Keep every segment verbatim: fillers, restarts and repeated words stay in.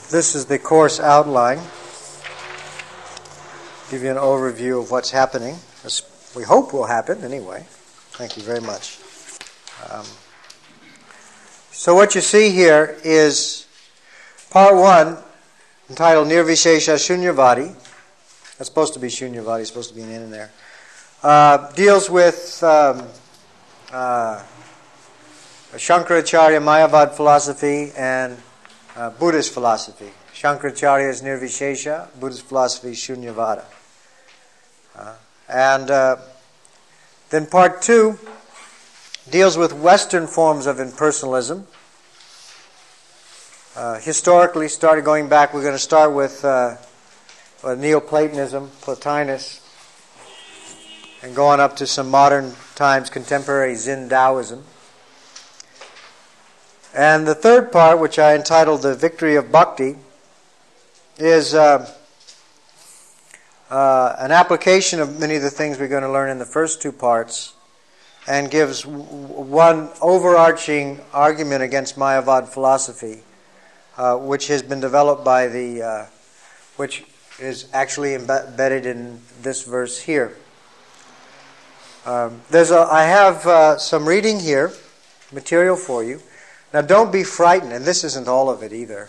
This is the course outline. Give you an overview of what's happening. As we hope will happen anyway. Thank you very much. Um, so what you see here is part one, entitled Nirvishesha Shunyavadi. That's supposed to be Shunyavadi, supposed to be an N in there. Uh, deals with um, uh, Shankaracharya Mayavad philosophy and uh, Buddhist philosophy. Shankaracharya is Nirvishesha, Buddhist philosophy is Shunyavada. Uh, and uh, then part two deals with Western forms of impersonalism. Uh, historically, started going back, we're going to start with uh, uh, Neoplatonism, Plotinus, and go on up to some modern times, contemporary Zen Taoism. And the third part, which I entitled The Victory of Bhakti, is uh, uh, an application of many of the things we're going to learn in the first two parts, and gives w- one overarching argument against Mayavad philosophy, uh, which has been developed by the, uh, which is actually embedded in this verse here. Um, there's a, I have uh, some reading here, material for you. Now don't be frightened, and this isn't all of it either.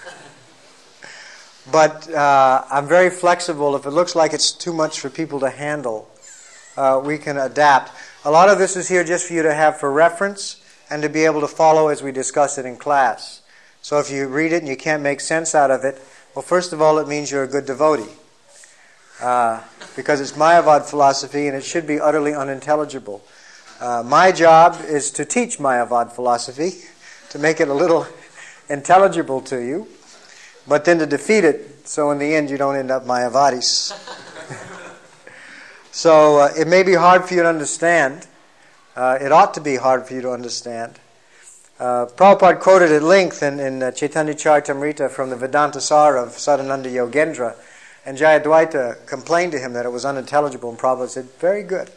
But uh, I'm very flexible. If it looks like it's too much for people to handle, uh, we can adapt. A lot of this is here just for you to have for reference and to be able to follow as we discuss it in class. So if you read it and you can't make sense out of it, well, first of all, it means you're a good devotee. Uh, because it's Mayavad philosophy and it should be utterly unintelligible. Uh, my job is to teach Mayavad philosophy, to make it a little intelligible to you, but then to defeat it, so in the end you don't end up Mayavadis. So uh, it may be hard for you to understand. Uh, it ought to be hard for you to understand. Uh, Prabhupada quoted at length in, in uh, Chaitanya Charitamrita from the Vedanta Sara of Sadananda Yogendra, and Jayadvaita complained to him that it was unintelligible, and Prabhupada said, very good.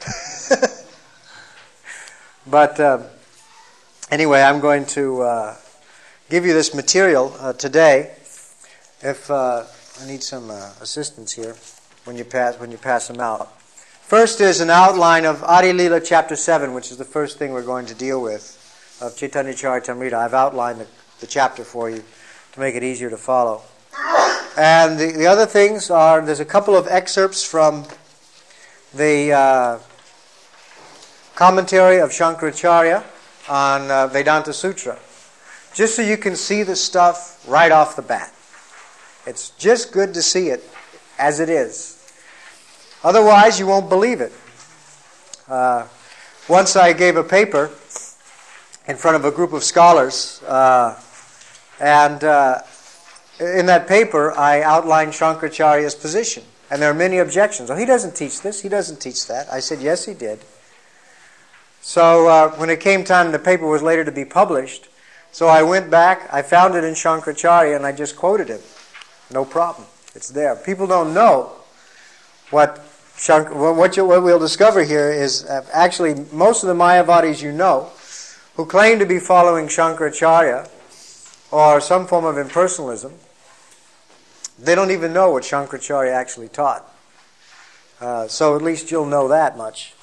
But uh, anyway, I'm going to uh, give you this material uh, today. If uh, I need some uh, assistance here when you pass when you pass them out. First is an outline of Adi Lila chapter seven, which is the first thing we're going to deal with of Chaitanya Charitamrita. I've outlined the, the chapter for you to make it easier to follow. And the, the other things are, there's a couple of excerpts from the uh, commentary of Shankaracharya on uh, Vedanta Sutra, just so you can see the stuff right off the bat. It's just good to see it as it is. Otherwise, you won't believe it. Uh, once I gave a paper in front of a group of scholars, uh, and uh, in that paper, I outlined Shankaracharya's position. And there are many objections. Oh, he doesn't teach this, he doesn't teach that. I said, yes, he did. So uh, when it came time, the paper was later to be published. So I went back, I found it in Shankaracharya, and I just quoted him. No problem. It's there. People don't know what Shank- what, you, what we'll discover here is uh, actually most of the Mayavadis you know who claim to be following Shankaracharya or some form of impersonalism, they don't even know what Shankaracharya actually taught. Uh, so at least you'll know that much.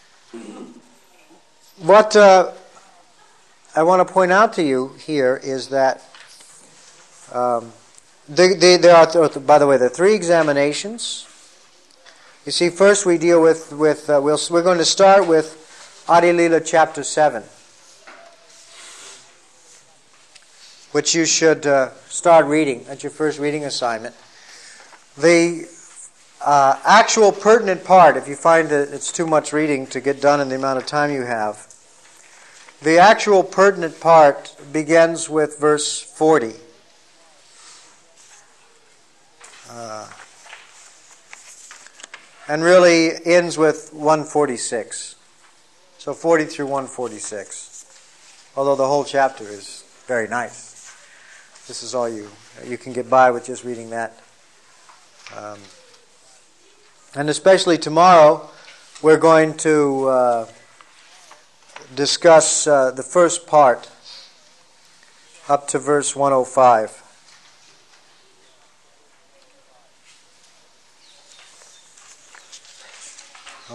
What uh, I want to point out to you here is that um, they, they, there are, th- by the way, there are three examinations. You see, first we deal with, with uh, we'll, we're going to start with Adi Lila chapter seven, which you should uh, start reading. That's your first reading assignment. The uh, actual pertinent part, if you find that it's too much reading to get done in the amount of time you have, the actual pertinent part begins with verse forty. Uh, and really ends with one forty-six. So forty through one forty-six. Although the whole chapter is very nice. This is all you you can get by with just reading that. Um, and especially tomorrow, we're going to uh, discuss uh, the first part up to verse one oh five.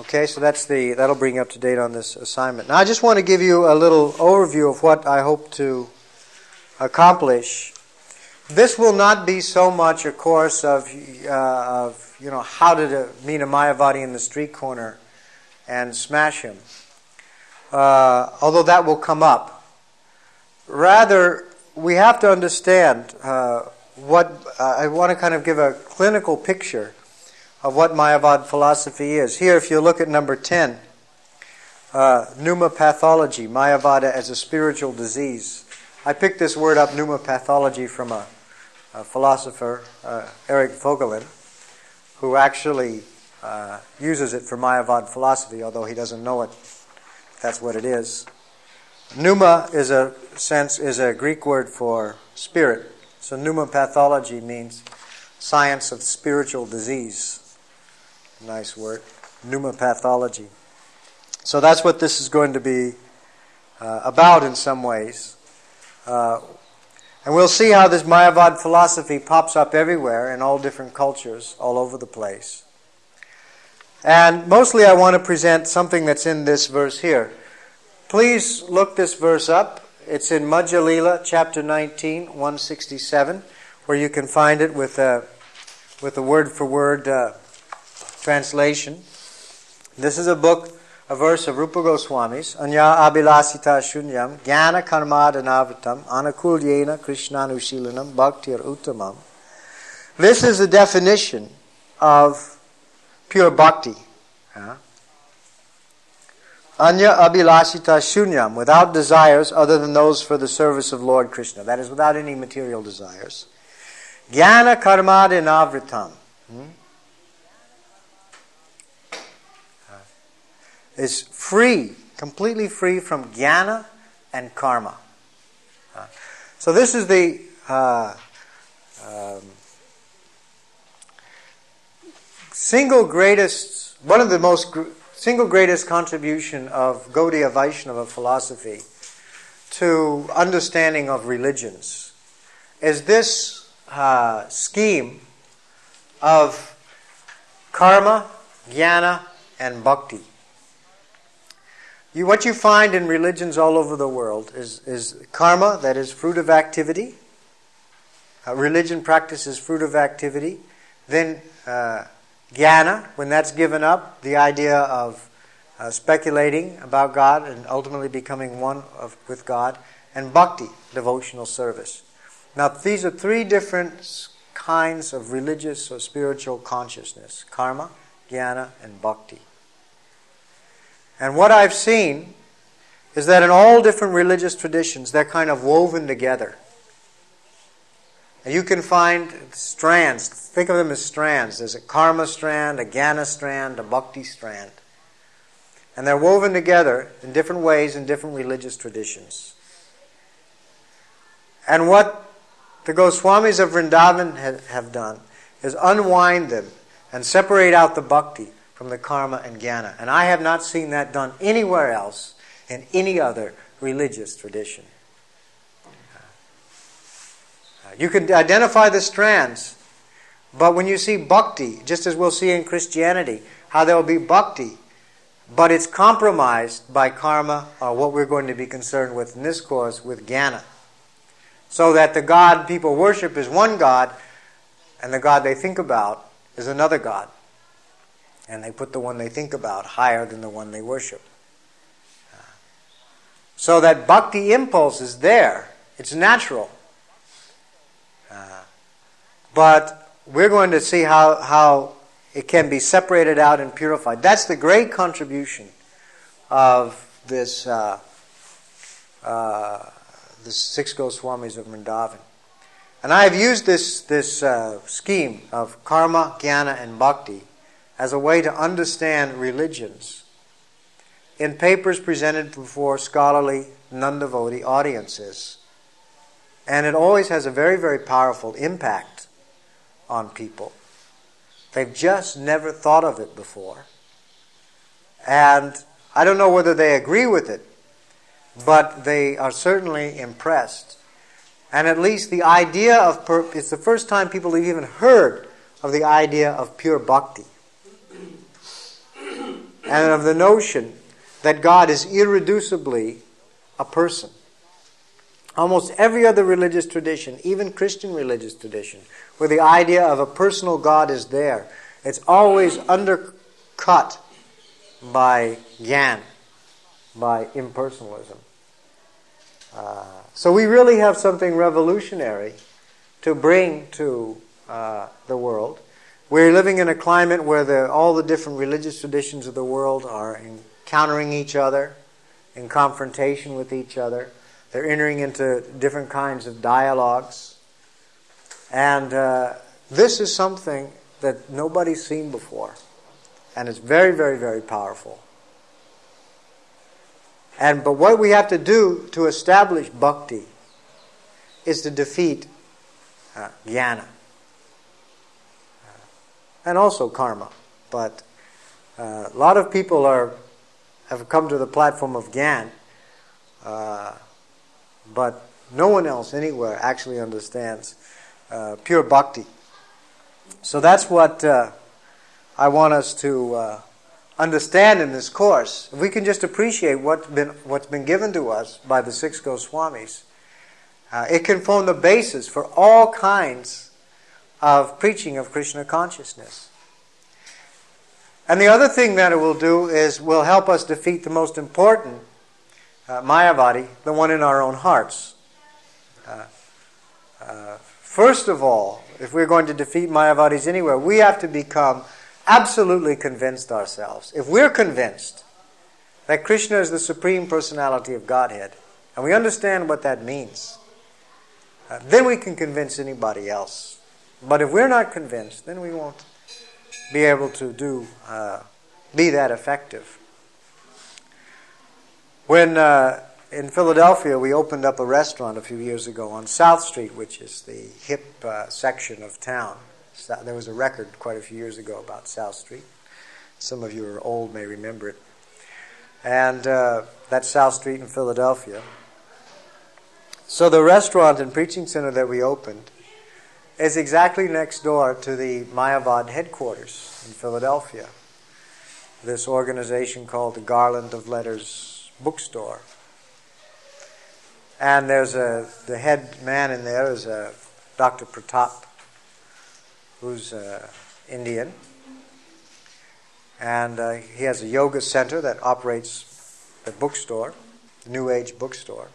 Okay, so that's the that'll bring you up to date on this assignment. Now I just want to give you a little overview of what I hope to accomplish. This will not be so much a course of, uh, of you know, how to meet a Mayavadi in the street corner and smash him, uh, although that will come up. Rather, we have to understand uh, what, uh, I want to kind of give a clinical picture of what Mayavad philosophy is. Here, if you look at number ten, uh, pneumopathology, Mayavada as a spiritual disease. I picked this word up, pneumopathology, from a, a philosopher, uh, Eric Vogelin, who actually uh, uses it for Mayavad philosophy, although he doesn't know it. That's what it is. Pneuma is a sense is a Greek word for spirit. So pneumopathology means science of spiritual disease. Nice word. Pneumopathology. So that's what this is going to be uh, about in some ways. Uh, and we'll see how this Mayavad philosophy pops up everywhere in all different cultures, all over the place. And mostly I want to present something that's in this verse here. Please look this verse up. It's in Madhya Lila, chapter nineteen, one sixty-seven, where you can find it with a, with a word-for-word uh, translation. This is a book, a verse of Rupa Goswami's. Anya abhilasita shunyam jnana karmadhanavritam anakulyena krishnanushilanam bhaktir uttamam. This is a definition of pure bhakti. Huh? Anya abhilasita shunyam, without desires other than those for the service of Lord Krishna. That is, without any material desires. Jnana karmadhanavritam. Hmm? Is free, completely free from jnana and karma. Uh, so this is the uh, um, single greatest, one of the most gr- single greatest contribution of Gaudiya Vaishnava philosophy to understanding of religions is this uh, scheme of karma, jnana, and bhakti. You, what you find in religions all over the world is, is karma, that is fruit of activity. Uh, religion practices fruit of activity. Then uh, jnana, when that's given up, the idea of uh, speculating about God and ultimately becoming one of, with God. And bhakti, devotional service. Now these are three different kinds of religious or spiritual consciousness. Karma, jnana, and bhakti. And what I've seen is that in all different religious traditions, they're kind of woven together. And you can find strands. Think of them as strands. There's a karma strand, a jnana strand, a bhakti strand. And they're woven together in different ways in different religious traditions. And what the Goswamis of Vrindavan have done is unwind them and separate out the bhakti from the karma and jnana. And I have not seen that done anywhere else in any other religious tradition. Uh, you can identify the strands, but when you see bhakti, just as we'll see in Christianity, how there will be bhakti, but it's compromised by karma, or what we're going to be concerned with in this course, with jnana. So that the God people worship is one God, and the God they think about is another God. And they put the one they think about higher than the one they worship. Uh, so that bhakti impulse is there. It's natural. Uh, but we're going to see how, how it can be separated out and purified. That's the great contribution of this uh, uh, the six Goswamis of Vrindavan. And I have used this, this uh, scheme of karma, jnana, and bhakti as a way to understand religions in papers presented before scholarly, non-devotee audiences. And it always has a very, very powerful impact on people. They've just never thought of it before. And I don't know whether they agree with it, but they are certainly impressed. And at least the idea of, pur- it's the first time people have even heard of the idea of pure bhakti. and of the notion that God is irreducibly a person. Almost every other religious tradition, even Christian religious tradition, where the idea of a personal God is there, it's always undercut by Gyan, by impersonalism. Uh, so we really have something revolutionary to bring to uh, the world. We're living in a climate where the, all the different religious traditions of the world are encountering each other, in confrontation with each other. They're entering into different kinds of dialogues. And uh, this is something that nobody's seen before. And it's very, very, very powerful. And but what we have to do to establish bhakti is to defeat uh, jnana. Uh, and also karma. But uh, a lot of people are have come to the platform of Gyan, uh, but no one else anywhere actually understands uh, pure bhakti. So that's what uh, I want us to uh, understand in this course. If we can just appreciate what's been what's been given to us by the six Goswamis, uh, it can form the basis for all kinds of preaching of Krishna consciousness. And the other thing that it will do is will help us defeat the most important uh, Mayavadi, the one in our own hearts. Uh, uh, first of all, if we're going to defeat Mayavadis anywhere, we have to become absolutely convinced ourselves. If we're convinced that Krishna is the Supreme Personality of Godhead, and we understand what that means, uh, then we can convince anybody else. But if we're not convinced, then we won't be able to do uh, be that effective. When uh, in Philadelphia we opened up a restaurant a few years ago on South Street, which is the hip uh, section of town. So there was a record quite a few years ago about South Street. Some of you who are old may remember it. And uh, that's South Street in Philadelphia. So the restaurant and preaching center that we opened is exactly next door to the Mayavad headquarters in Philadelphia. This organization called the Garland of Letters Bookstore. And there's a the head man in there is a Doctor Pratap, who's uh, Indian. And uh, he has a yoga center that operates the bookstore, the New Age bookstore.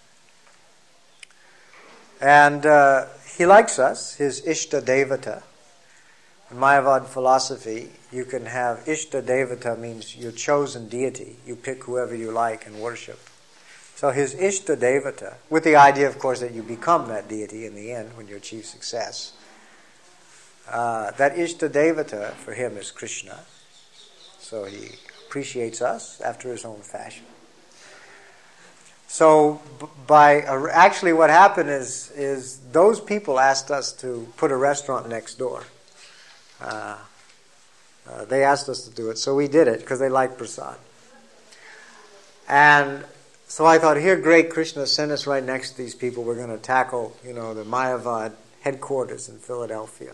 And uh, he likes us, his Ishta Devata. In Mayavad philosophy, you can have Ishta Devata means your chosen deity. You pick whoever you like and worship. So his Ishta Devata, with the idea, of course, that you become that deity in the end when you achieve success. Uh, that Ishta Devata for him is Krishna. So he appreciates us after his own fashion. So by uh, actually what happened is is those people asked us to put a restaurant next door. Uh, uh, they asked us to do it, so we did it because they like prasad. And so I thought, here, great, Krishna sent us right next to these people. We're going to tackle, you know, the Mayavad headquarters in Philadelphia.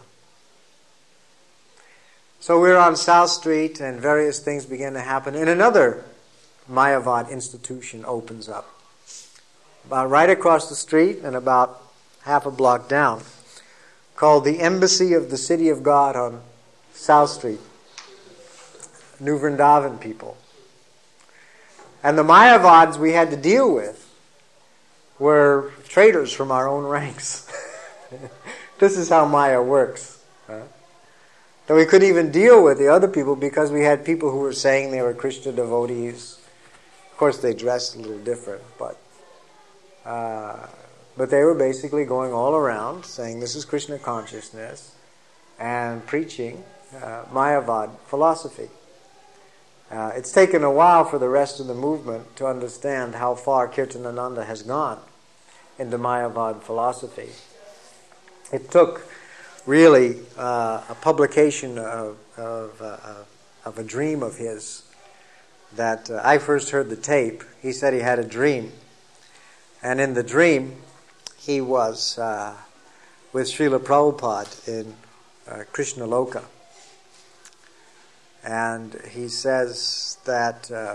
So we were on South Street, and various things began to happen. And another Mayavad institution opens up, about right across the street and about half a block down, called the Embassy of the City of God on South Street. New Vrindavan people. And the Mayavads we had to deal with were traders from our own ranks. This is how Maya works. Huh? So we couldn't even deal with the other people because we had people who were saying they were Krishna devotees. Of course, they dressed a little different, but uh, but they were basically going all around saying this is Krishna consciousness and preaching uh, Mayavad philosophy. Uh, it's taken a while for the rest of the movement to understand how far Kirtanananda has gone into Mayavad philosophy. It took really uh, a publication of, of, uh, of a dream of his that uh, I first heard the tape. He said he had a dream. And in the dream, he was uh, with Srila Prabhupada in uh, Krishna Loka. And he says that, uh,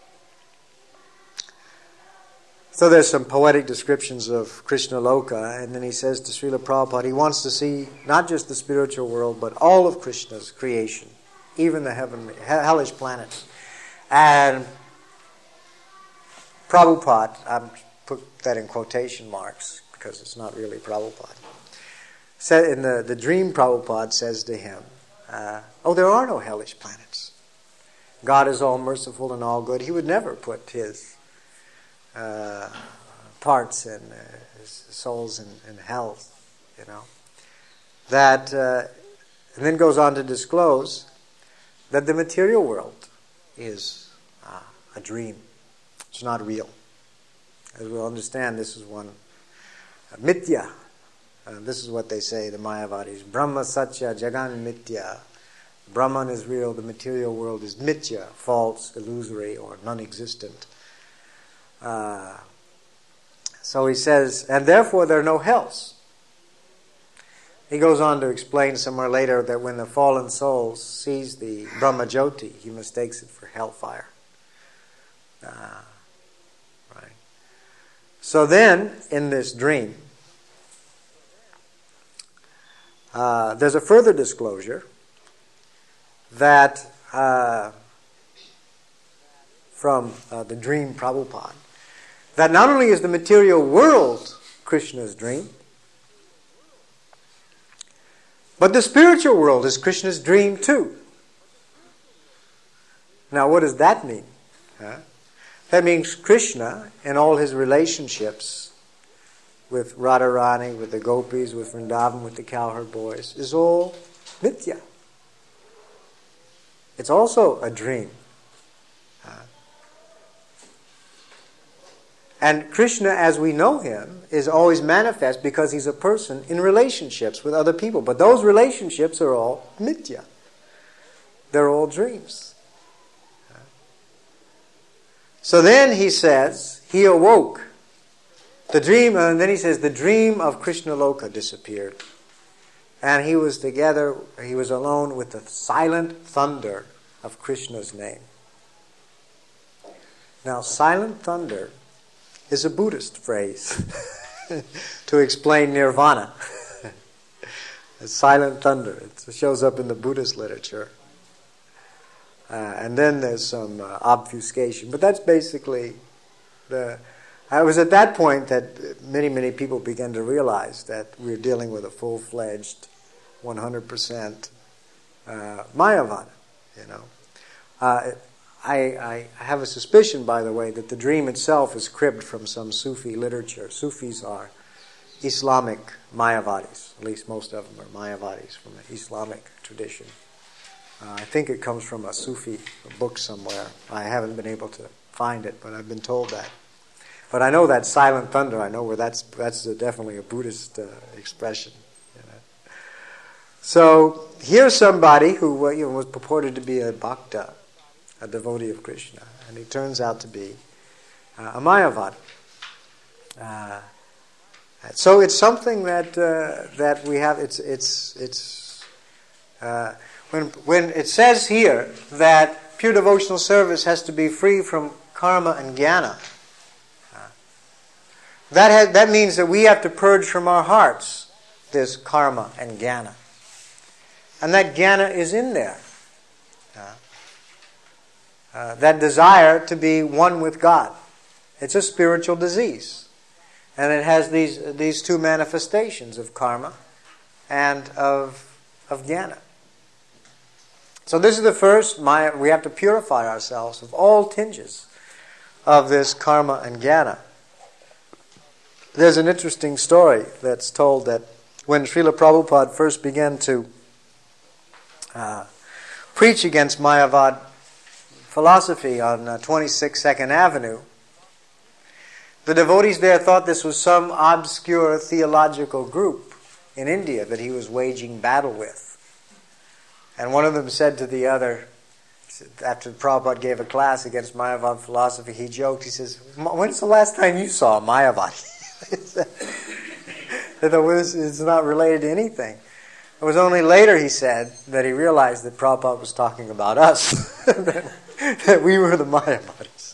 so there's some poetic descriptions of Krishna Loka, and then he says to Srila Prabhupada, he wants to see not just the spiritual world, but all of Krishna's creation, even the heavenly, hellish planets. And Prabhupada, I put that in quotation marks because it's not really Prabhupada, said in the, the dream, Prabhupada says to him, uh, oh, there are no hellish planets. God is all merciful and all good. He would never put his uh, parts and uh, his souls in, in hell, you know. That, uh, and then goes on to disclose that the material world is uh, a dream. It's not real. As we'll understand, this is one uh, mithya. Uh, this is what they say, the Mayavadis. Brahma satya jagan mithya. Brahman is real, the material world is mithya, false, illusory, or non-existent. Uh, so he says, and therefore there are no hells. He goes on to explain somewhere later that when the fallen soul sees the Brahma Jyoti, he mistakes it for hellfire. Uh, right. So then, in this dream, uh, there's a further disclosure that uh, from uh, the dream Prabhupada, that not only is the material world Krishna's dream, but the spiritual world is Krishna's dream too. Now what does that mean? Huh? That means Krishna in all his relationships with Radharani, with the gopis, with Vrindavan, with the cowherd boys, is all mithya. It's also a dream. Uh, and Krishna, as we know him, is always manifest because he's a person in relationships with other people. But those relationships are all mithya. They're all dreams. Uh, so then he says, he awoke. The dream, and then he says, the dream of Krishna Loka disappeared. And he was together, he was alone with the silent thunder of Krishna's name. Now, silent thunder is a Buddhist phrase to explain nirvana. Silent thunder. It shows up in the Buddhist literature. Uh, and then there's some uh, obfuscation. But that's basically the... It was at that point that many, many people began to realize that we're dealing with a full-fledged, one hundred percent uh, Mayavada, you know. Uh, I, I have a suspicion, by the way, that the dream itself is cribbed from some Sufi literature. Sufis are Islamic Mayavadis. At least most of them are Mayavadis from the Islamic tradition. Uh, I think it comes from a Sufi book somewhere. I haven't been able to find it, but I've been told that. But I know that silent thunder, I know where that's that's a, definitely a Buddhist uh, expression. You know? So here's somebody who uh, you know, was purported to be a bhakta, a devotee of Krishna, and he turns out to be uh, a Mayavada. Uh, so it's something that uh, that we have. It's it's it's uh, when when it says here that pure devotional service has to be free from karma and jnana. That has, that means that we have to purge from our hearts this karma and jnana. And that jnana is in there. Uh, uh, that desire to be one with God. It's a spiritual disease. And it has these these two manifestations of karma and of, of jnana. So this is the first, my, we have to purify ourselves of all tinges of this karma and jnana. There's an interesting story that's told that when Srila Prabhupada first began to uh, preach against Mayavad philosophy on uh, twenty-six Second Avenue, the devotees there thought this was some obscure theological group in India that he was waging battle with. And one of them said to the other, after Prabhupada gave a class against Mayavad philosophy, he joked, he says, when's the last time you saw a Mayavadi? It's not related to anything. It was only later, he said, that he realized that Prabhupada was talking about us, that, that we were the Mayavadis.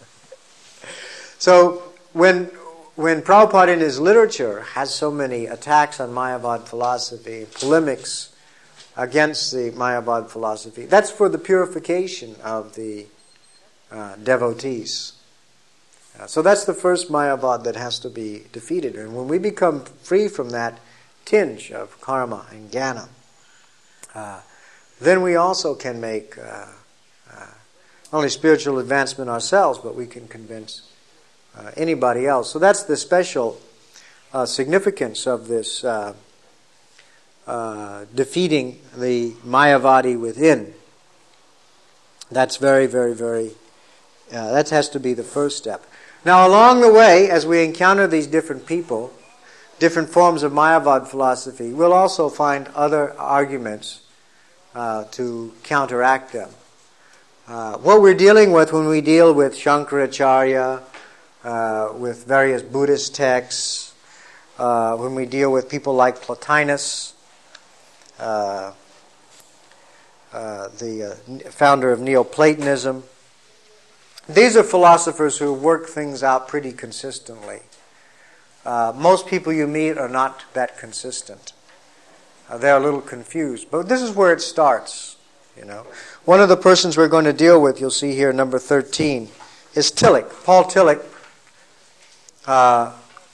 So when when Prabhupada in his literature has so many attacks on Mayavad philosophy, polemics against the Mayavad philosophy, that's for the purification of the uh, devotees. Uh, so that's the first Mayavad that has to be defeated. And when we become free from that tinge of karma and jnana, uh, then we also can make uh, uh, not only spiritual advancement ourselves, but we can convince uh, anybody else. So that's the special uh, significance of this uh, uh, defeating the Mayavadi within. That's very, very, very, uh, that has to be the first step. Now along the way, as we encounter these different people, different forms of Mayavad philosophy, we'll also find other arguments uh, to counteract them. Uh, what we're dealing with when we deal with Shankaracharya, uh, with various Buddhist texts, uh, when we deal with people like Plotinus, uh, uh, the uh, founder of Neoplatonism, these are philosophers who work things out pretty consistently. Uh, most people you meet are not that consistent. Uh, they're a little confused. But this is where it starts, you know. One of the persons we're going to deal with, you'll see here, number thirteen, is Tillich. Paul Tillich uh,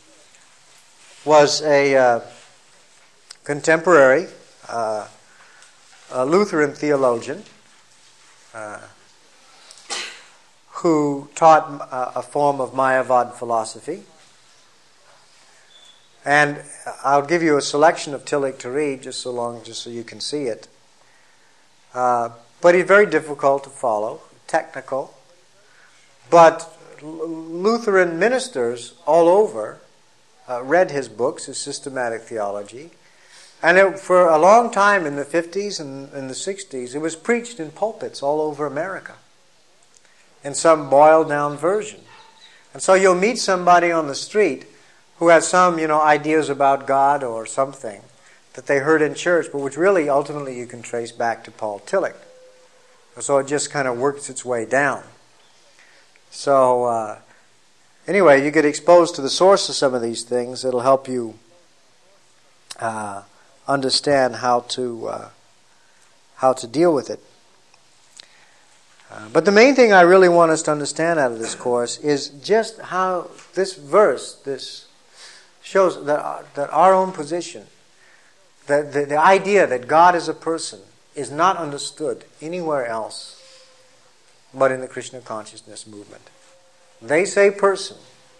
was a uh, contemporary uh, a Lutheran theologian uh, who taught uh, a form of Mayavad philosophy. And I'll give you a selection of Tillich to read, just so long, just so you can see it. Uh, but he's very difficult to follow, technical. But Lutheran ministers all over uh, read his books, his systematic theology. And it, for a long time in the fifties and in the sixties, it was preached in pulpits all over America in some boiled-down version. And so you'll meet somebody on the street who has some, you know, ideas about God or something that they heard in church, but which really ultimately you can trace back to Paul Tillich. So it just kind of works its way down. So uh, anyway, you get exposed to the source of some of these things. It'll help you uh, understand how to uh, how to deal with it. Uh, but the main thing I really want us to understand out of this course is just how this verse, this shows that our, that our own position, that the, the idea that God is a person, is not understood anywhere else but in the Krishna consciousness movement. They say person,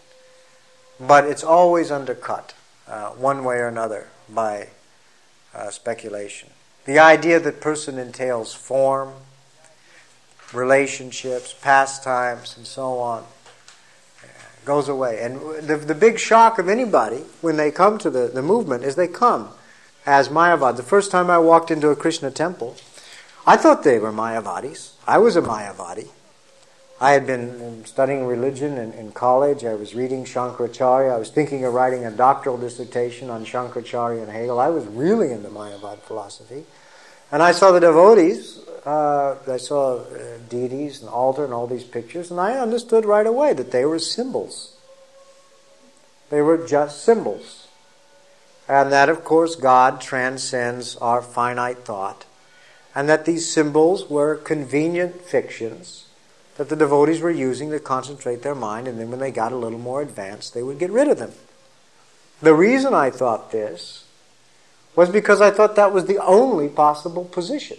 but it's always undercut uh, one way or another by uh, speculation. The idea that person entails form, relationships, pastimes, and so on goes away. And the, the big shock of anybody when they come to the, the movement is they come as Mayavad. The first time I walked into a Krishna temple, I thought they were Mayavadis. I was a Mayavadi. I had been studying religion in, in college. I was reading Shankaracharya. I was thinking of writing a doctoral dissertation on Shankaracharya and Hegel. I was really into Mayavad philosophy. And I saw the devotees, uh, I saw uh, deities and altar and all these pictures, and I understood right away that they were symbols. They were just symbols. And that, of course, God transcends our finite thought, and that these symbols were convenient fictions that the devotees were using to concentrate their mind, and then when they got a little more advanced, they would get rid of them. The reason I thought this was because I thought that was the only possible position.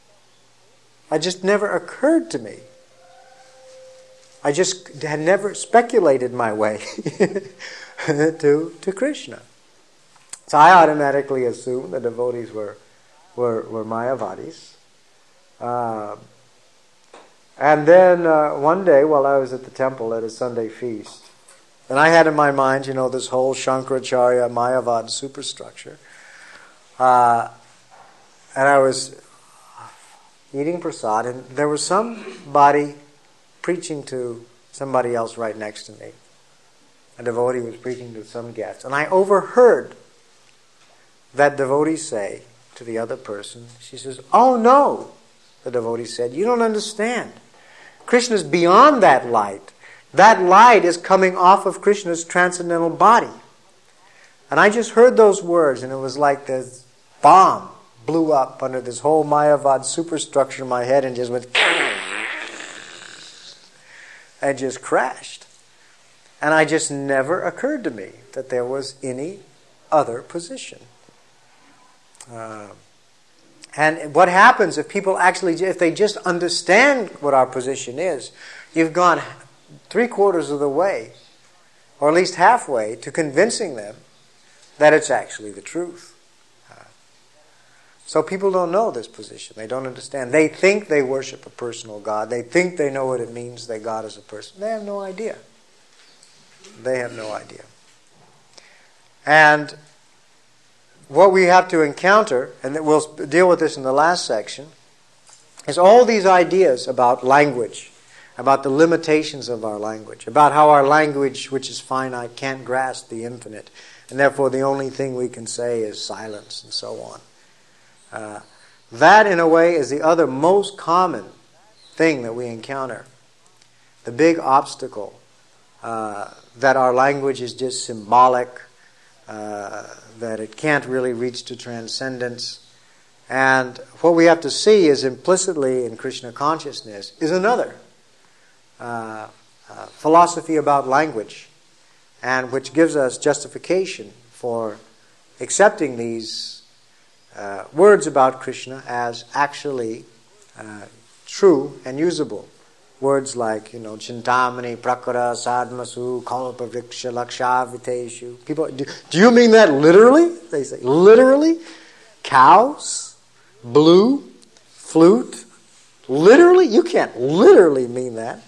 It just never occurred to me. I just had never speculated my way to, to Krishna. So I automatically assumed the devotees were, were, were Mayavadis. Uh, and then uh, one day while I was at the temple at a Sunday feast, and I had in my mind, you know, this whole Shankaracharya Mayavad superstructure, Uh, and I was eating prasad, and there was somebody preaching to somebody else right next to me. A devotee was preaching to some guest. And I overheard that devotee say to the other person. She says, "Oh no," the devotee said, "you don't understand. Krishna's beyond that light. That light is coming off of Krishna's transcendental body." And I just heard those words, and it was like this bomb blew up under this whole Mayavad superstructure in my head and just went and just crashed. And I just never occurred to me that there was any other position. Uh, and what happens if people actually, if they just understand what our position is, you've gone three quarters of the way, or at least halfway, to convincing them that it's actually the truth. Uh, so people don't know this position. They don't understand. They think they worship a personal God. They think they know what it means that God is a person. They have no idea. They have no idea. And what we have to encounter, and we'll deal with this in the last section, is all these ideas about language, about the limitations of our language, about how our language, which is finite, can't grasp the infinite, and therefore the only thing we can say is silence, and so on. Uh, that, in a way, is the other most common thing that we encounter. The big obstacle, uh, that our language is just symbolic, uh, that it can't really reach to transcendence. And what we have to see is implicitly in Krishna consciousness is another uh, uh, philosophy about language, and which gives us justification for accepting these uh, words about Krishna as actually uh, true and usable. Words like, you know, Chintamani, Prakara, Sadmasu, Kalpa Vriksha, Lakshaviteshu. People, do, do you mean that literally? They say, literally? Cows? Blue? Flute? Literally? You can't literally mean that.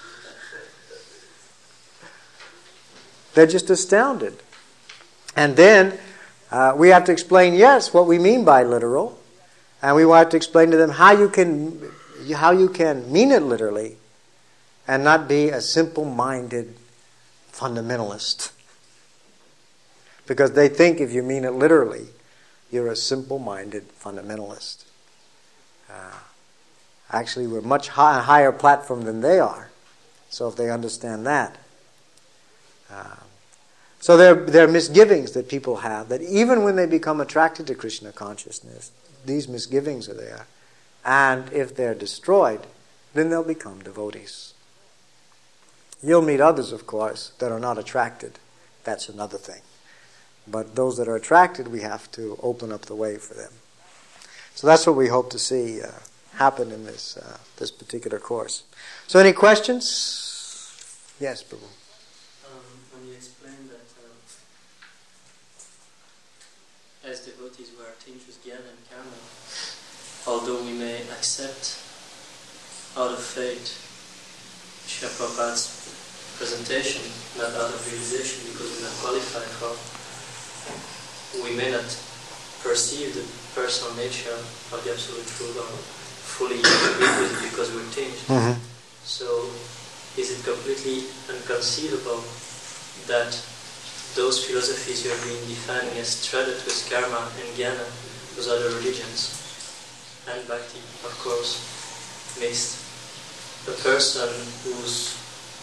They're just astounded. And then uh, we have to explain, yes, what we mean by literal. And we have to explain to them how you can, how you can mean it literally and not be a simple-minded fundamentalist. Because they think if you mean it literally, you're a simple-minded fundamentalist. Uh, actually, we're much high, higher platform than they are. So if they understand that. Uh, so there, there are misgivings that people have, that even when they become attracted to Krishna consciousness, these misgivings are there. And if they're destroyed, then they'll become devotees. You'll meet others, of course, that are not attracted. That's another thing. But those that are attracted, we have to open up the way for them. So that's what we hope to see uh, happen in this uh, this particular course. So any questions? Yes, Prabhu. Um, when you explained that uh, as devotees we are tinged with jnana and karma, although we may accept out of faith Srila Prabhupada's presentation, not out of realization because we're not qualified for, we may not perceive the personal nature of the Absolute Truth or fully agree with it because we're tinged. Mm-hmm. So is it completely inconceivable that those philosophies you have been defining as threaded with karma and jnana, those other religions, and bhakti, of course, mixed, a person who's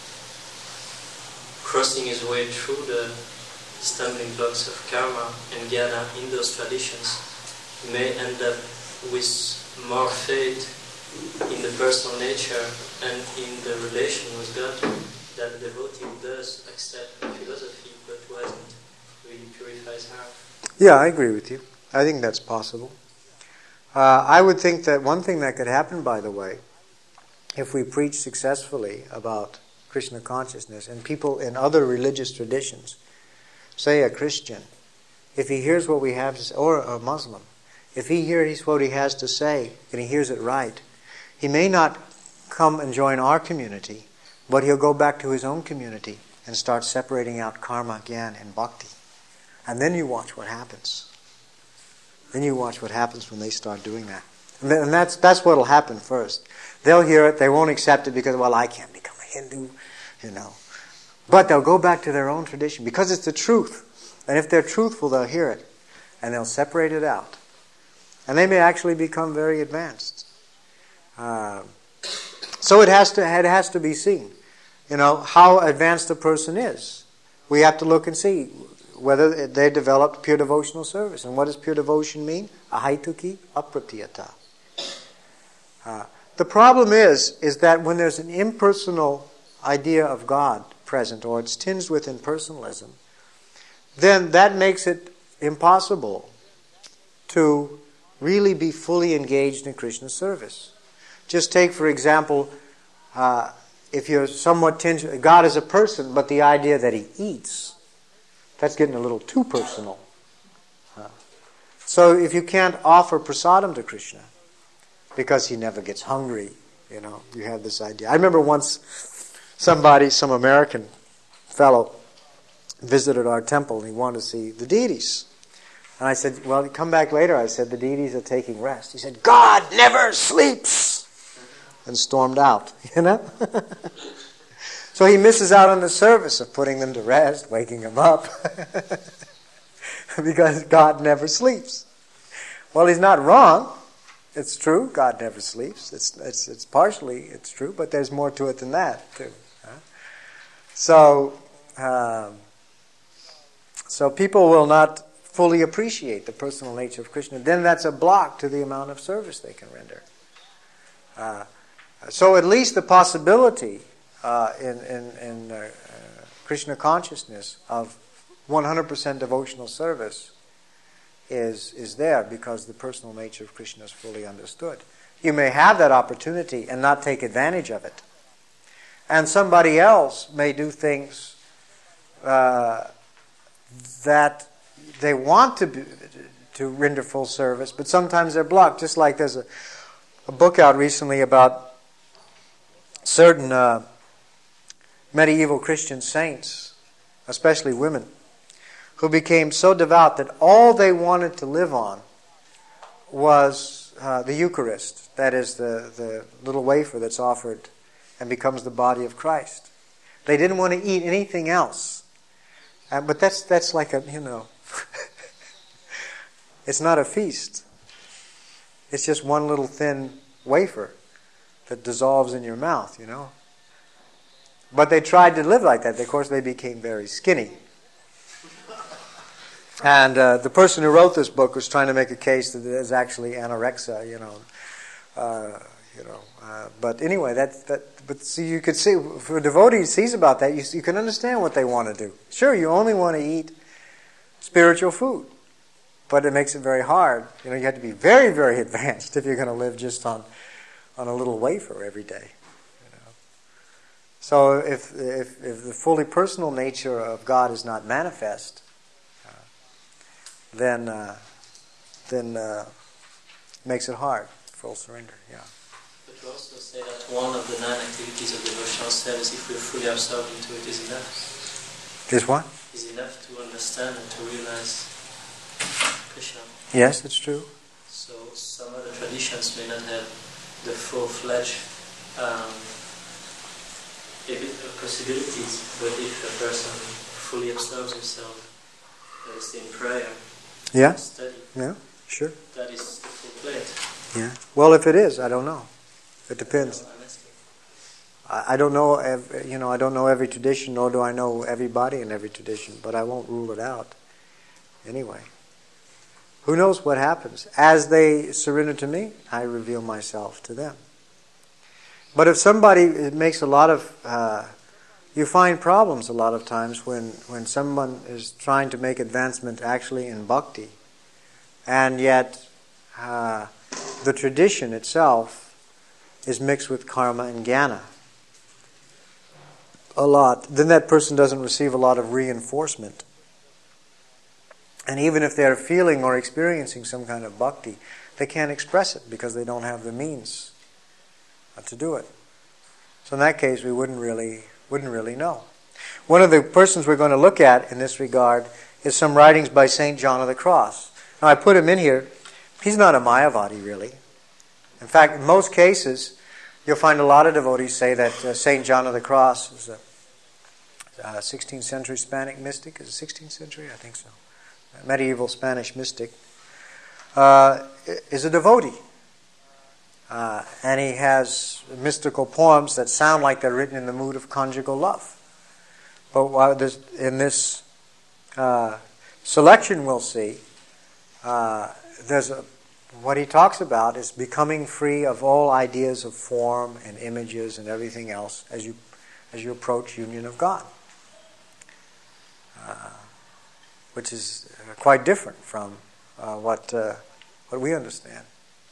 crossing his way through the stumbling blocks of karma and jnana in those traditions may end up with more faith in the personal nature and in the relation with God than the devotee who does accept the philosophy but who hasn't really purified his heart. Yeah, I agree with you. I think that's possible. Uh, I would think that one thing that could happen, by the way, if we preach successfully about Krishna consciousness and people in other religious traditions, say a Christian, if he hears what we have to say, or a Muslim, if he hears what he has to say and he hears it right, he may not come and join our community, but he'll go back to his own community and start separating out karma, jnana, and bhakti. And then you watch what happens. Then you watch what happens when they start doing that. And that's that's what'll happen first. They'll hear it, they won't accept it because, well, I can't become a Hindu, you know. But they'll go back to their own tradition because it's the truth. And if they're truthful, they'll hear it. And they'll separate it out. And they may actually become very advanced. Uh, so it has to it has to be seen, you know, how advanced a person is. We have to look and see whether they developed pure devotional service. And what does pure devotion mean? Ahaituki apratiyata. Uh, the problem is, is that when there's an impersonal idea of God present, or it's tinged with impersonalism, then that makes it impossible to really be fully engaged in Krishna service. Just take, for example, uh, if you're somewhat tinged, God is a person, but the idea that He eats, that's getting a little too personal. Uh, so if you can't offer prasadam to Krishna, because He never gets hungry, you know, you have this idea. I remember once somebody, some American fellow, visited our temple and he wanted to see the deities. And I said, well, come back later. I said, the deities are taking rest. He said, God never sleeps! And stormed out, you know? So he misses out on the service of putting them to rest, waking them up. Because God never sleeps. Well, he's not wrong. It's true, God never sleeps. It's it's it's partially it's true, but there's more to it than that, too. Huh? So, um, so people will not fully appreciate the personal nature of Krishna. Then that's a block to the amount of service they can render. Uh, so at least the possibility uh, in, in, in uh, uh, Krishna consciousness of one hundred percent devotional service is is there, because the personal nature of Krishna is fully understood. You may have that opportunity and not take advantage of it. And somebody else may do things uh, that they want to be, to render full service, but sometimes they're blocked. Just like there's a, a book out recently about certain uh, medieval Christian saints, especially women, who became so devout that all they wanted to live on was uh, the Eucharist. That is the, the little wafer that's offered and becomes the body of Christ. They didn't want to eat anything else. Uh, but that's that's like a, you know, it's not a feast. It's just one little thin wafer that dissolves in your mouth, you know. But they tried to live like that. Of course, they became very skinny. And uh, the person who wrote this book was trying to make a case that there's actually anorexia, you know. Uh, you know. Uh, but anyway, that that. But see, you could see, for a devotee who sees about that, you, you can understand what they want to do. Sure, you only want to eat spiritual food, but it makes it very hard. You know, you have to be very, very advanced if you're going to live just on on a little wafer every day. You know. So if if if the fully personal nature of God is not manifest, then uh, then uh, makes it hard, full surrender, yeah. But you also say that one of the nine activities of devotional service, if we're fully absorbed into it, is enough. Is what? Is enough to understand and to realize Krishna. Yes, it's true. So some other traditions may not have the full-fledged um, possibilities, but if a person fully absorbs himself, that is in prayer, yeah, study, yeah, sure, that is the full plate. Yeah. Well, if it is, I don't know. It depends. No, I'm asking. I, I don't know. Every, you know, I don't know every tradition, nor do I know everybody in every tradition. But I won't rule it out. Anyway, who knows what happens as they surrender to me? I reveal myself to them. But if somebody it makes a lot of, uh, you find problems a lot of times when when someone is trying to make advancement actually in bhakti, and yet uh, the tradition itself is mixed with karma and jnana a lot, then that person doesn't receive a lot of reinforcement. And even if they're feeling or experiencing some kind of bhakti, they can't express it because they don't have the means to do it. So in that case, we wouldn't really wouldn't really know. One of the persons we're going to look at in this regard is some writings by Saint John of the Cross. Now, I put him in here. He's not a Mayavadi, really. In fact, in most cases, you'll find a lot of devotees say that uh, Saint John of the Cross is a, a sixteenth century Hispanic mystic. Is it sixteenth century? I think so. A medieval Spanish mystic. Uh, is a devotee. Uh, and he has mystical poems that sound like they're written in the mood of conjugal love. But while this, in this uh, selection we'll see, uh, there's a, what he talks about is becoming free of all ideas of form and images and everything else as you as you approach union of God, uh, which is quite different from uh, what uh, what we understand.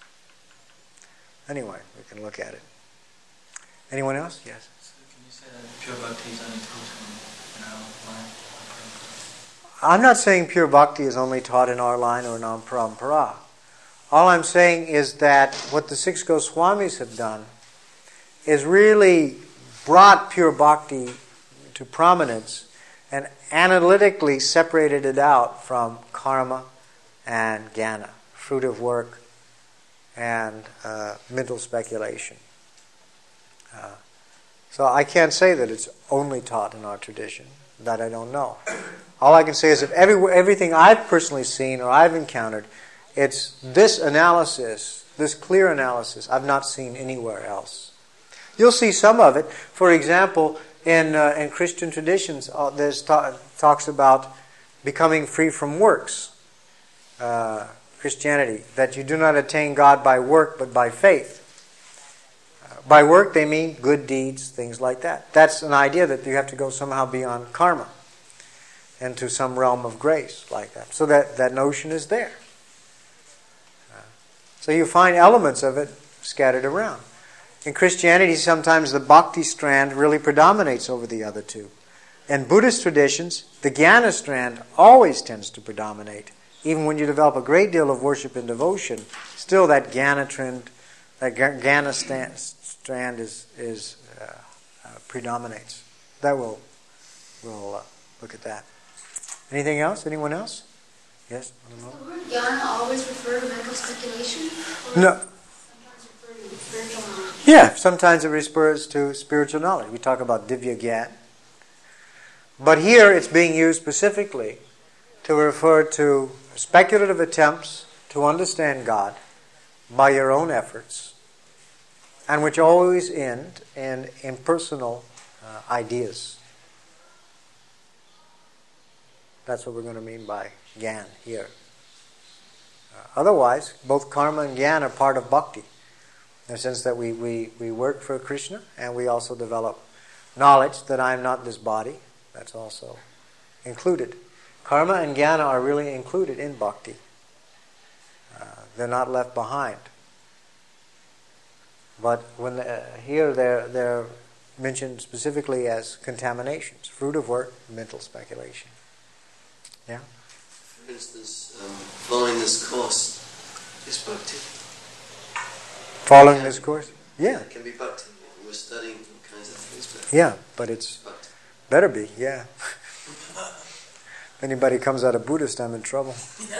Anyway, we can look at it. Anyone else? Yes. So can you say that pure bhakti is only taught in our line? I'm not saying pure bhakti is only taught in our line or in our parampara. All I'm saying is that what the six Goswamis have done is really brought pure bhakti to prominence and analytically separated it out from karma and jnana, fruit of work and uh, mental speculation. Uh, so I can't say that it's only taught in our tradition. That I don't know. All I can say is that every, everything I've personally seen or I've encountered, it's this analysis, this clear analysis, I've not seen anywhere else. You'll see some of it. For example, in uh, in Christian traditions, uh, there's ta- talks about becoming free from works. Uh, Christianity, that you do not attain God by work, but by faith. Uh, by work, they mean good deeds, things like that. That's an idea that you have to go somehow beyond karma into some realm of grace like that. So that, that notion is there. Uh, so you find elements of it scattered around. In Christianity, sometimes the bhakti strand really predominates over the other two. In Buddhist traditions, the jnana strand always tends to predominate. Even when you develop a great deal of worship and devotion, still that jnana trend, that jnana stand, strand is is uh, uh, predominates. That will we'll uh, look at that. Anything else? Anyone else? Yes. Does the word jnana always refer to mental speculation? Or No. Sometimes refer to spiritual knowledge. Yeah, sometimes it refers to spiritual knowledge. We talk about divya gyan. But here it's being used specifically to refer to speculative attempts to understand God by your own efforts, and which always end in impersonal uh, ideas. That's what we're going to mean by gyan here. Uh, otherwise, both karma and gyan are part of bhakti, in the sense that we, we, we work for Krishna and we also develop knowledge that I am not this body. That's also included. Karma and jnana are really included in bhakti. Uh, they're not left behind. But when uh, here they're, they're mentioned specifically as contaminations, fruit of work, mental speculation. Yeah? For instance, um, following this course is bhakti. Following this course? Yeah. It can be bhakti. We're studying all kinds of things. But Yeah, but it's bhakti. better be, yeah. If anybody comes out of Buddhist, I'm in trouble.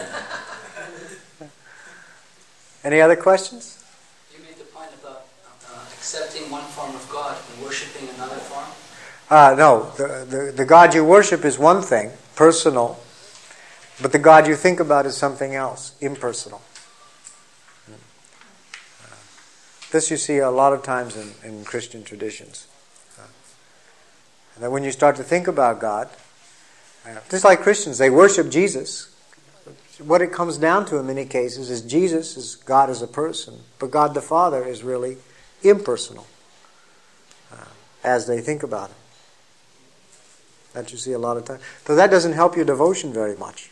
Any other questions? You made the point about uh, accepting one form of God and worshipping another form. Uh, no, the, the, the God you worship is one thing, personal, but the God you think about is something else, impersonal. Uh, this you see a lot of times in, in Christian traditions. Uh, and that when you start to think about God, uh, just like Christians, they worship Jesus. What it comes down to in many cases is Jesus is God as a person, but God the Father is really impersonal uh, as they think about it. That you see a lot of times. So that doesn't help your devotion very much.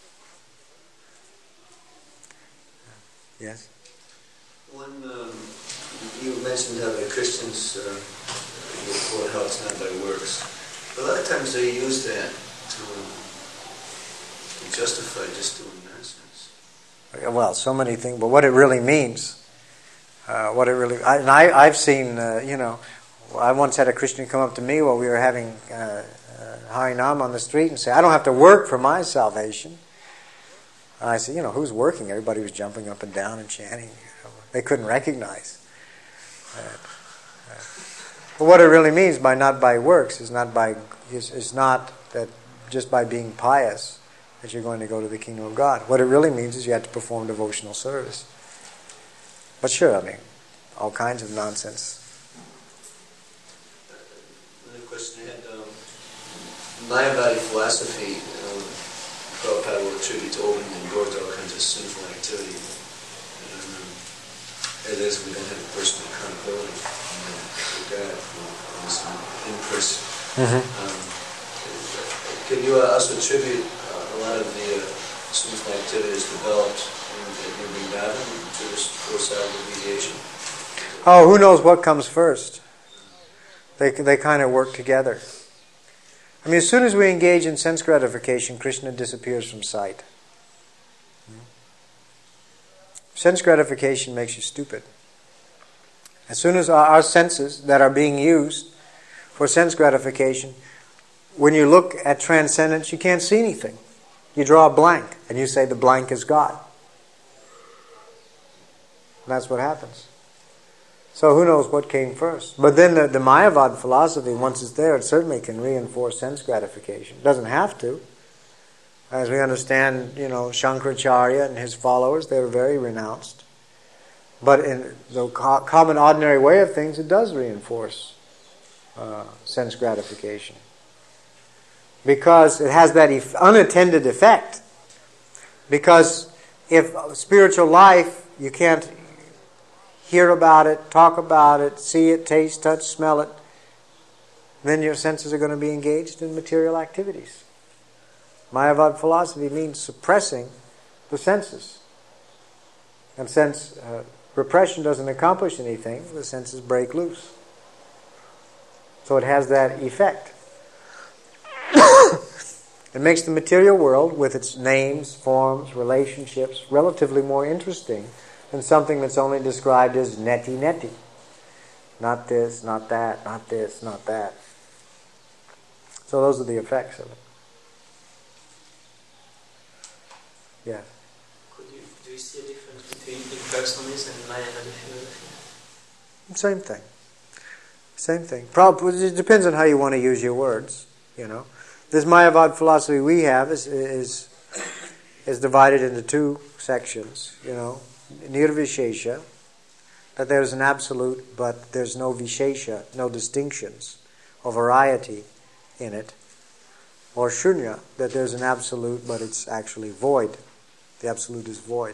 Yes? When um, you mentioned how the Christians uh, report how it's not by works, a lot of times they use that to, to justify just doing nonsense. Well, so many things, but what it really means, uh, what it really, I, and I, I've seen, uh, you know, I once had a Christian come up to me while we were having uh, uh, Harinam on the street and say, I don't have to work for my salvation. And I said, you know, who's working? Everybody was jumping up and down and chanting. They couldn't recognize. Uh, uh, but what it really means by not by works is not by is, is not that just by being pious that you're going to go to the kingdom of God. What it really means is you have to perform devotional service. But sure, I mean, all kinds of nonsense. Another question I had, um, Mayavadi philosophy, um, Prabhupada will attribute to opening the door to all kinds of sinful activity. Um, as is, we don't have a personal accountability um, for God, um, some in-person. Mm-hmm. Um, can you uh, also attribute uh, a lot of the uh, sinful activities developed in, in Vrindavan to this four-sided mediation? Oh, who knows what comes first? They they kind of work together. I mean, as soon as we engage in sense gratification, Krishna disappears from sight. Sense gratification makes you stupid. As soon as our, our senses that are being used for sense gratification, when you look at transcendence, you can't see anything. You draw a blank, and you say the blank is God. And that's what happens. So who knows what came first? But then the, the Mayavad philosophy, once it's there, it certainly can reinforce sense gratification. It doesn't have to. As we understand, you know, Shankaracharya and his followers, they were very renounced. But in the co- common ordinary way of things, it does reinforce uh, sense gratification. Because it has that eff- unattended effect. Because if spiritual life, you can't hear about it, talk about it, see it, taste, touch, smell it, then your senses are going to be engaged in material activities. Mayavad philosophy means suppressing the senses. And since uh, repression doesn't accomplish anything, the senses break loose. So it has that effect. It makes the material world, with its names, forms, relationships, relatively more interesting than something that's only described as neti neti. Not this, not that, not this, not that. So those are the effects of it. Yes? Could you, do you see a difference between impersonalism and Mayavadi philosophy? Same thing. Same thing. Probably, it depends on how you want to use your words, you know. This Mayavad philosophy we have is is is divided into two sections, you know. Nirvishesha, that there's an absolute, but there's no vishesha, no distinctions or variety in it. Or shunya, that there's an absolute, but it's actually void. The absolute is void.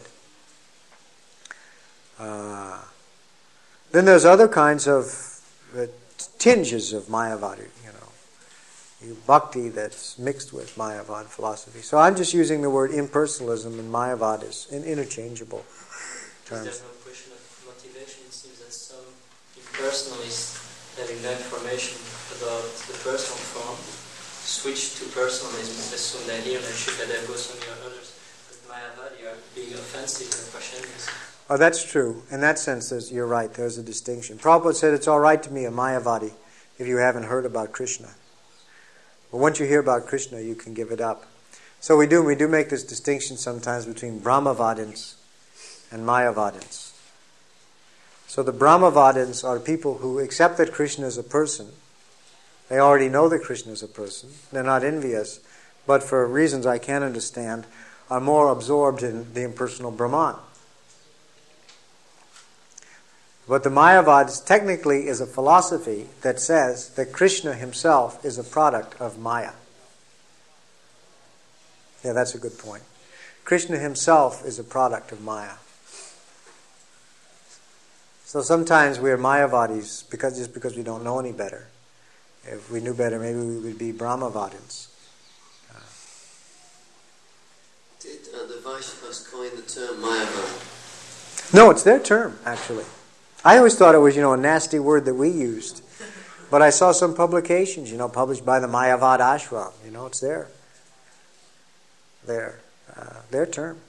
Uh, then there's other kinds of uh, tinges of Mayavadi, you know. Bhakti that's mixed with Mayavad philosophy. So I'm just using the word impersonalism and Mayavad as in interchangeable terms. There's no question of motivation. It seems that some impersonalists, having no information about the personal form, switch to personalism as soon as they hear that Shukadeva Goswami or others, but Mayavadi are being offensive and Prashantas. Oh, that's true. In that sense, there's, you're right. There's a distinction. Prabhupada said it's all right to be a Mayavadi if you haven't heard about Krishna. But once you hear about Krishna, you can give it up. So we do we do make this distinction sometimes between Brahmavadins and Mayavadins. So the Brahmavadins are people who accept that Krishna is a person. They already know that Krishna is a person. They're not envious, but for reasons I can't understand, are more absorbed in the impersonal Brahman. But the Mayavads technically is a philosophy that says that Krishna himself is a product of Maya. Yeah, that's a good point. Krishna himself is a product of Maya. So sometimes we're Mayavadis because just because we don't know any better. If we knew better, maybe we would be Brahmavadins. Uh, Did uh, the Vaishnavas coin the term Mayavad? no, it's their term, actually. I always thought it was, you know, a nasty word that we used. But I saw some publications, you know, published by the Mayavad Ashram. You know, it's their, their, uh, their term.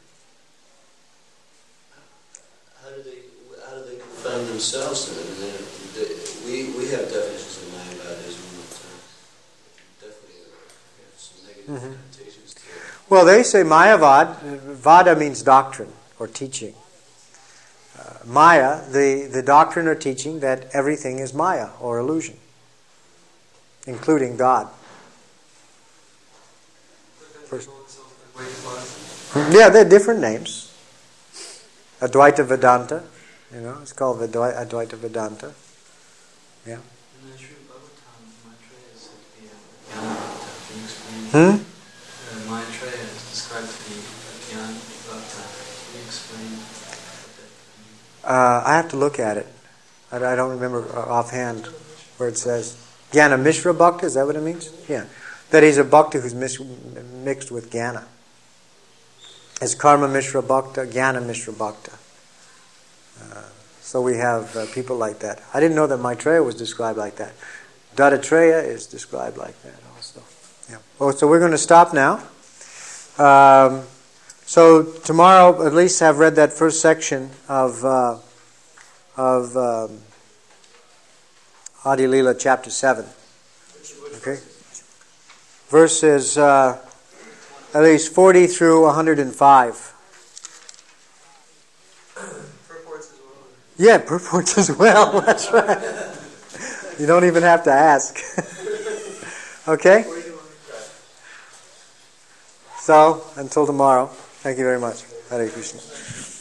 How do they how do they define themselves then? I mean, they, they, we we have definitions of Mayavadism, but uh, definitely have some negative Mm-hmm. connotations to it. Well, they say Mayavad, Vada means doctrine or teaching. Uh, Maya, the, the doctrine or teaching that everything is Maya or illusion, including God. First, Yeah, they're different names. Advaita Vedanta, you know, it's called Advai- Advaita Vedanta. Yeah. In the Sri Bhagavatam, Maitreya is said to be a Jnana Bhakta. Can you explain? Hmm? Uh, Maitreya is described to be a Jnana Bhakta. Can you explain what that means? Uh, I have to look at it. I, I don't remember offhand where it says. Jnana Mishra Bhakta, is that what it means? Yeah. That he's a Bhakta who's mis- mixed with Jnana. It's Karma Mishra Bhakta, Jnana Mishra Bhakta. Uh, so we have uh, people like that. I didn't know that Maitreya was described like that. Dattatreya is described like that also. Yeah. Well, so we're going to stop now. Um, so tomorrow, at least, have read that first section of uh, of um, Adi Lila, chapter seven. Okay, verses uh, at least forty through one hundred and five. Purports as well. Yeah, purports as well. That's right. You don't even have to ask. Okay? So, until tomorrow, thank you very much. Hare Krishna.